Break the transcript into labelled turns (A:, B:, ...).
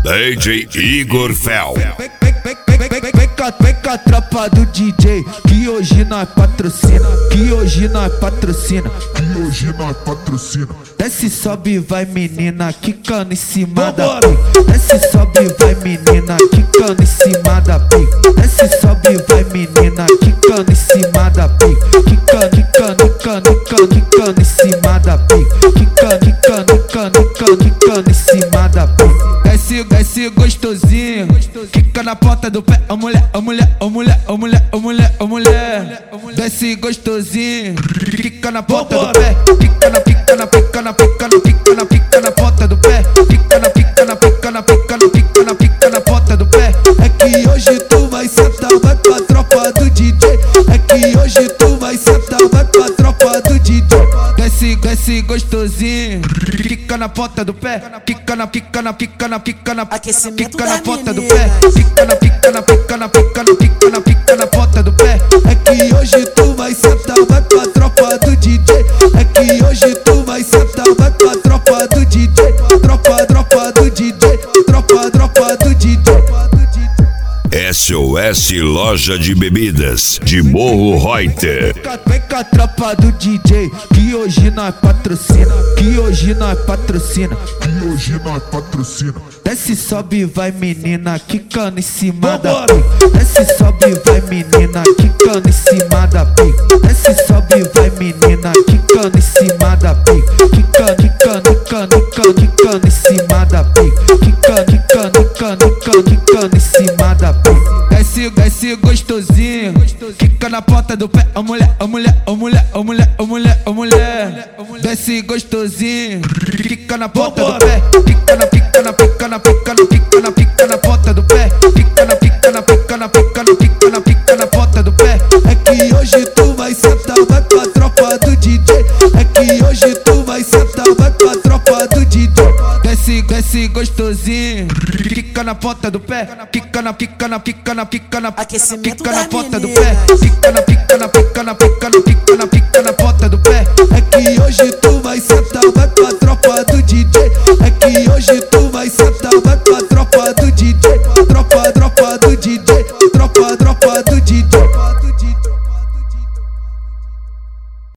A: DJ Igor Fel.
B: Vem com a tropa do DJ, que hoje nós patrocina, que hoje nós patrocina,
C: que hoje nós patrocina.
B: Desce, sobe, vai menina, quicando em cima da pica. Desce, sobe, vai menina, quicando em cima da pica. Desce, sobe, vai menina, quicando em cima da pica. Quicando, quicando, quicando, quicando, quicando em cima da pica. Quicando, quicando, quicando, quicando, quicando em cima da pica. Desce gostosinho, quica na ponta do pé, ô mulher, ô mulher, ô mulher, ô mulher, ô mulher, ô mulher. Desce gostosinho, quica na ponta do pé, quica na pica na pica na pica na pica na pica na ponta do pé, quica na pica na pica na pica na pica na pica na ponta do pé. É que hoje tu vai sentar, vai com a tropa do DJ. É que hoje tu vai sentar, vai com a tropa do DJ. Desce gostosinho, quica na ponta do pé, quica na pica na pica na pica na pica na ponta do pé, quica na pica na pica na pica na pica na pica na ponta do pé. É que hoje tu vai sentar, vai com a tropa do DJ. É que hoje tu vai sentar, vai com a tropa do DJ. Tropa do DJ, tropa do DJ.
A: SOS Loja de Bebidas de Morro Reuter.
B: Vem com a tropa do DJ, que hoje nós patrocina, que hoje nós patrocina,
C: que hoje nós patrocina.
B: Desce, sobe, vai menina, quicando em cima da pica. Desce, sobe, vai menina, quicando em cima da pica. Desce, sobe, vai menina, quicando em cima da pica. Quicando, quicando, quicando, quicando, quicando em cima da pica. Quicando, quicando, quicando, quicando, quicando em cima da pica. Desce gostosinho, quica na ponta do pé, ô mulher, ô mulher, ô mulher, ô mulher, ô mulher, ô mulher. Desce gostosinho, quica na ponta do pé, quica na pica na pica na pica na pica na pica na ponta do pé, quica na pica na pica na pica na pica na pica na ponta do pé. É que hoje tu vai sentar, vai com a tropa do DJ. É que hoje tu vai sentar, vai com a tropa do DJ. Desce gostosinho, quica na ponta do pé, quica na pica na pica na pica na pica na ponta do pé, quica na pica na pica na pica na pica na pica na ponta do pé. É que hoje tu vai sentar, vai com a tropa do DJ. É que hoje tu vai sentar, vai com a tropa do DJ. Tropa do DJ, tropa